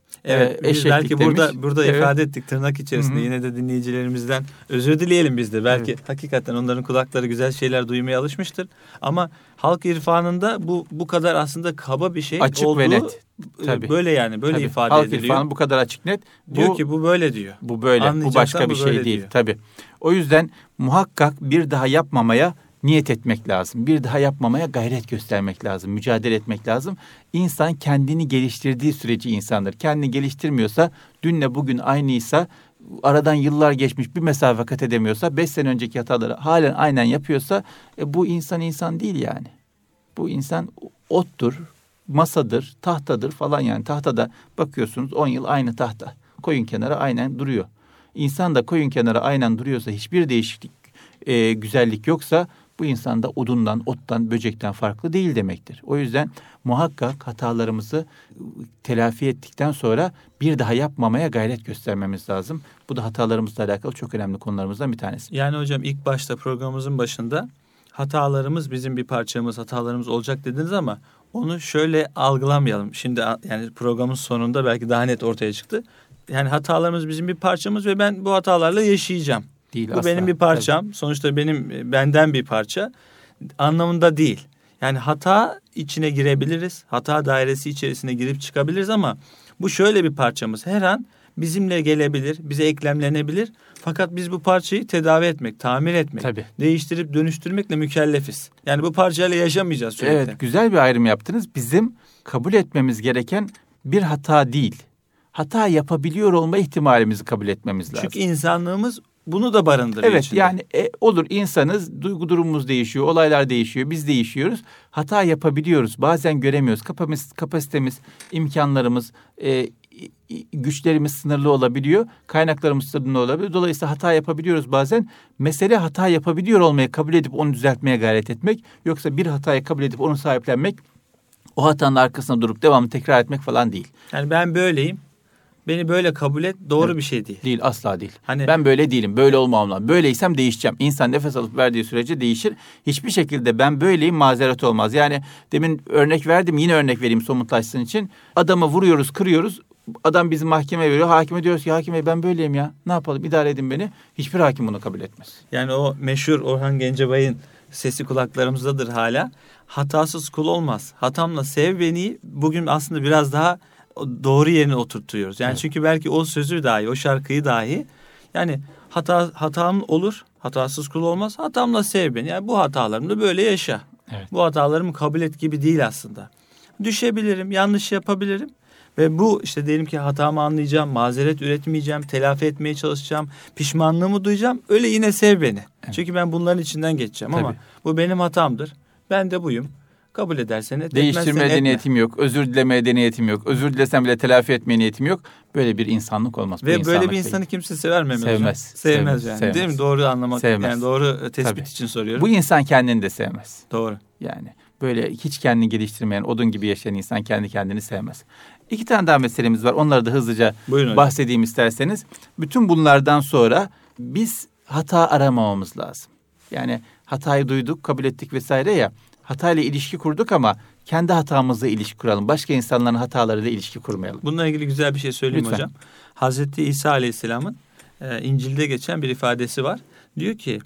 Evet, e, biz belki demiş. burada burada evet. ifade ettik tırnak içerisinde. Hı-hı. Yine de dinleyicilerimizden özür dileyelim biz de. Belki evet. hakikaten onların kulakları güzel şeyler duymaya alışmıştır. Ama halk irfanında bu bu kadar aslında kaba bir şey açık olduğu, ve net. Tabii. Böyle yani böyle Tabii. ifade halk ediliyor. Halk irfanı bu kadar açık net. Bu, diyor ki bu böyle diyor. Bu böyle. Bu başka bir şey değil. Diyor. Tabii. O yüzden muhakkak bir daha yapmamaya niyet etmek lazım. Bir daha yapmamaya gayret göstermek lazım. Mücadele etmek lazım. İnsan kendini geliştirdiği sürece insandır. Kendini geliştirmiyorsa, dünle bugün aynıysa, aradan yıllar geçmiş bir mesafe kat edemiyorsa, beş sene önceki hataları halen aynen yapıyorsa, e, bu insan insan değil yani. Bu insan ottur, masadır, tahtadır falan yani. Tahtada bakıyorsunuz on yıl aynı tahta. Koyun kenarı aynen duruyor. İnsan da koyun kenarı aynen duruyorsa, hiçbir değişiklik, e, güzellik yoksa, bu insan da odundan, ottan, böcekten farklı değil demektir. O yüzden muhakkak hatalarımızı telafi ettikten sonra bir daha yapmamaya gayret göstermemiz lazım. Bu da hatalarımızla alakalı çok önemli konularımızdan bir tanesi. Yani hocam ilk başta programımızın başında hatalarımız bizim bir parçamız, hatalarımız olacak dediniz ama onu şöyle algılamayalım. Şimdi yani programın sonunda belki daha net ortaya çıktı. Yani hatalarımız bizim bir parçamız ve ben bu hatalarla yaşayacağım. Değil, bu asla. Benim bir parçam. Tabii. Sonuçta benim benden bir parça anlamında değil. Yani hata içine girebiliriz. Hata dairesi içerisine girip çıkabiliriz ama bu şöyle bir parçamız. Her an bizimle gelebilir, bize eklemlenebilir. Fakat biz bu parçayı tedavi etmek, tamir etmek, Tabii. değiştirip dönüştürmekle mükellefiz. Yani bu parçayla yaşamayacağız sürekli. Evet, güzel bir ayrım yaptınız. Bizim kabul etmemiz gereken bir hata değil. Hata yapabiliyor olma ihtimalimizi kabul etmemiz lazım. Çünkü insanlığımız bunu da barındırıyor evet, içinde. yani e, olur, insanız, duygu durumumuz değişiyor, olaylar değişiyor, biz değişiyoruz. Hata yapabiliyoruz, bazen göremiyoruz. Kapasitemiz, kapasitemiz imkanlarımız, e, güçlerimiz sınırlı olabiliyor, kaynaklarımız sınırlı olabiliyor. Dolayısıyla hata yapabiliyoruz bazen. Mesele hata yapabiliyor olmayı kabul edip onu düzeltmeye gayret etmek. Yoksa bir hatayı kabul edip onu sahiplenmek, o hatanın arkasında durup devamlı tekrar etmek falan değil. Yani ben böyleyim. Beni böyle kabul et, doğru evet. bir şey değil. Değil, asla değil. Hani ben böyle değilim, böyle olmam lazım. Böyleysem değişeceğim. İnsan nefes alıp verdiği sürece değişir. Hiçbir şekilde ben böyleyim mazeret olmaz. Yani demin örnek verdim, yine örnek vereyim somutlaşsın için. Adamı vuruyoruz, kırıyoruz. Adam bizi mahkemeye veriyor. Hakime diyoruz ki hakim bey ben böyleyim ya. Ne yapalım, idare edin beni. Hiçbir hakim bunu kabul etmez. Yani o meşhur Orhan Gencebay'ın sesi kulaklarımızdadır hala. Hatasız kul olmaz. Hatamla sev beni bugün aslında biraz daha doğru yerine oturtuyoruz. Yani evet. çünkü belki o sözü dahi, o şarkıyı dahi, yani hata hatam olur, hatasız kul olmaz. Hatamla sev beni. Yani bu hatalarımda böyle yaşa. Evet. Bu hatalarımı kabul et gibi değil aslında. Düşebilirim, yanlış yapabilirim. Ve bu işte diyelim ki hatamı anlayacağım, mazeret üretmeyeceğim, telafi etmeye çalışacağım, pişmanlığımı duyacağım. Öyle yine sev beni. Evet. Çünkü ben bunların içinden geçeceğim. Tabii. Ama bu benim hatamdır. Ben de buyum. Kabul edersen et, değiştirmeye de niyetim yok. Özür dilemeye de niyetim yok. Özür dilesem bile telafi etmeye niyetim yok. Böyle bir insanlık olmaz. Ve bu böyle bir insanı değil. Kimse sever mi? Sevmez. Sevmez, sevmez yani. Sevmez. Değil mi? Doğru anlamak. Sevmez. Yani doğru tespit Tabii. için soruyorum. Bu insan kendini de sevmez. Doğru. Yani böyle hiç kendini geliştirmeyen, odun gibi yaşayan insan kendi kendini sevmez. İki tane daha meselemiz var. Onları da hızlıca Buyurun bahsedeyim hocam. isterseniz. Bütün bunlardan sonra biz hata aramamamız lazım. Yani hatayı duyduk, kabul ettik vesaire ya. Hatayla ilişki kurduk ama kendi hatamızla ilişki kuralım. Başka insanların hatalarıyla ilişki kurmayalım. Bununla ilgili güzel bir şey söyleyeyim Lütfen. hocam. Hazreti İsa Aleyhisselam'ın e, İncil'de geçen bir ifadesi var. Diyor ki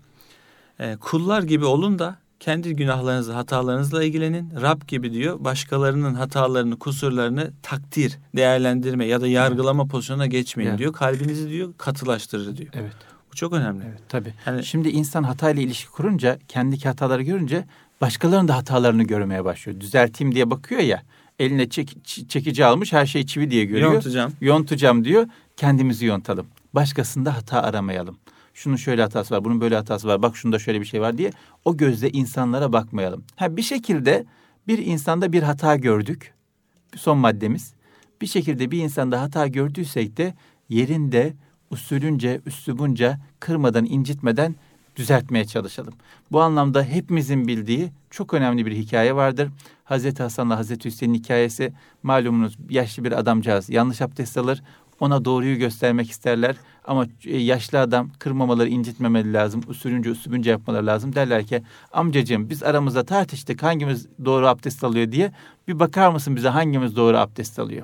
e, kullar gibi olun da kendi günahlarınızla, hatalarınızla ilgilenin. Rab gibi diyor başkalarının hatalarını, kusurlarını takdir, değerlendirme ya da yargılama evet. pozisyonuna geçmeyin evet. diyor. Kalbinizi diyor katılaştırır diyor. Evet. Bu çok önemli. Evet, tabii. Yani, şimdi insan hatayla ilişki kurunca, kendiki hataları görünce başkalarının da hatalarını görmeye başlıyor. Düzelteyim diye bakıyor ya, eline çek, çekici almış, her şey çivi diye görüyor. Yontacağım. Yontacağım diyor, kendimizi yontalım. Başkasında hata aramayalım. Şunun şöyle hatası var, bunun böyle hatası var, bak şunda şöyle bir şey var diye o gözle insanlara bakmayalım. Ha, bir şekilde bir insanda bir hata gördük, son maddemiz. Bir şekilde bir insanda hata gördüysek de yerinde, usulünce, üslubunca, kırmadan, incitmeden düzeltmeye çalışalım. Bu anlamda hepimizin bildiği çok önemli bir hikaye vardır. Hazreti Hasan'la Hazreti Hüseyin'in hikayesi, malumunuz yaşlı bir adamcağız yanlış abdest alır. Ona doğruyu göstermek isterler ama yaşlı adam kırmamaları, incitmemeli lazım. Usulünce, üslubunca yapmaları lazım. Derler ki amcacığım biz aramızda tartıştık hangimiz doğru abdest alıyor diye. Bir bakar mısın bize hangimiz doğru abdest alıyor?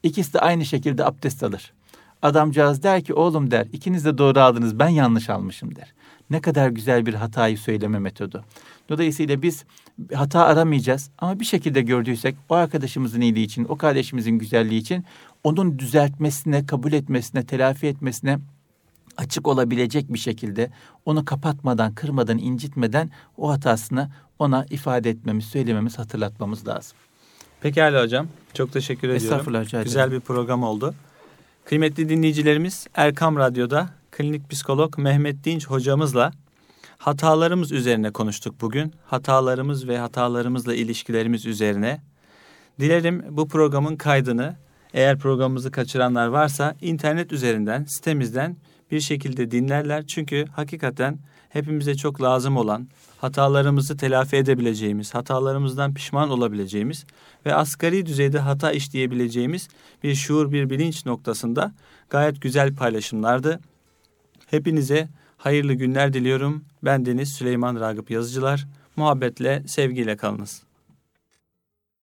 İkisi de aynı şekilde abdest alır. Adamcağız der ki oğlum der, ikiniz de doğru aldınız, ben yanlış almışım der. Ne kadar güzel bir hatayı söyleme metodu. Dolayısıyla biz hata aramayacağız ama bir şekilde gördüysek o arkadaşımızın iyiliği için, o kardeşimizin güzelliği için onun düzeltmesine, kabul etmesine, telafi etmesine açık olabilecek bir şekilde onu kapatmadan, kırmadan, incitmeden o hatasını ona ifade etmemiz, söylememiz, hatırlatmamız lazım. Pekala hocam. Çok teşekkür ediyorum. Estağfurullah, rica ederim. Güzel bir program oldu. Kıymetli dinleyicilerimiz, Erkam Radyo'da klinik psikolog Mehmet Dinç hocamızla hatalarımız üzerine konuştuk bugün. Hatalarımız ve hatalarımızla ilişkilerimiz üzerine. Dilerim bu programın kaydını, eğer programımızı kaçıranlar varsa internet üzerinden, sitemizden bir şekilde dinlerler. Çünkü hakikaten hepimize çok lazım olan, hatalarımızı telafi edebileceğimiz, hatalarımızdan pişman olabileceğimiz ve asgari düzeyde hata işleyebileceğimiz bir şuur, bir bilinç noktasında gayet güzel paylaşımlardı. Hepinize hayırlı günler diliyorum. Ben Deniz Süleyman Ragıp Yazıcılar. Muhabbetle, sevgiyle kalınız.